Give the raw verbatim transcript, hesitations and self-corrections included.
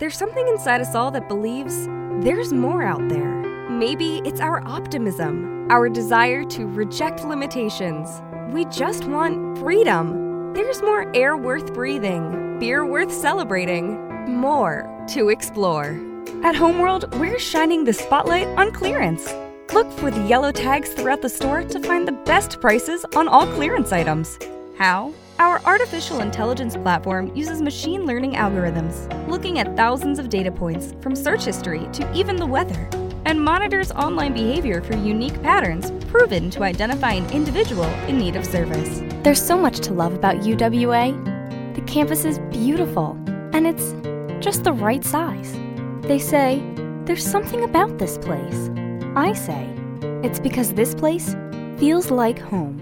There's something inside us all that believes there's more out there. Maybe it's our optimism, our desire to reject limitations. We just want freedom. There's more air worth breathing, beer worth celebrating, more to explore. At Homeworld, we're shining the spotlight on clearance. Look for the yellow tags throughout the store to find the best prices on all clearance items. How? Our artificial intelligence platform uses machine learning algorithms, looking at thousands of data points from search history to even the weather, and monitors online behavior for unique patterns proven to identify an individual in need of service. There's so much to love about U W A. The campus is beautiful, and it's just the right size. They say, there's something about this place. I say, it's because this place feels like home.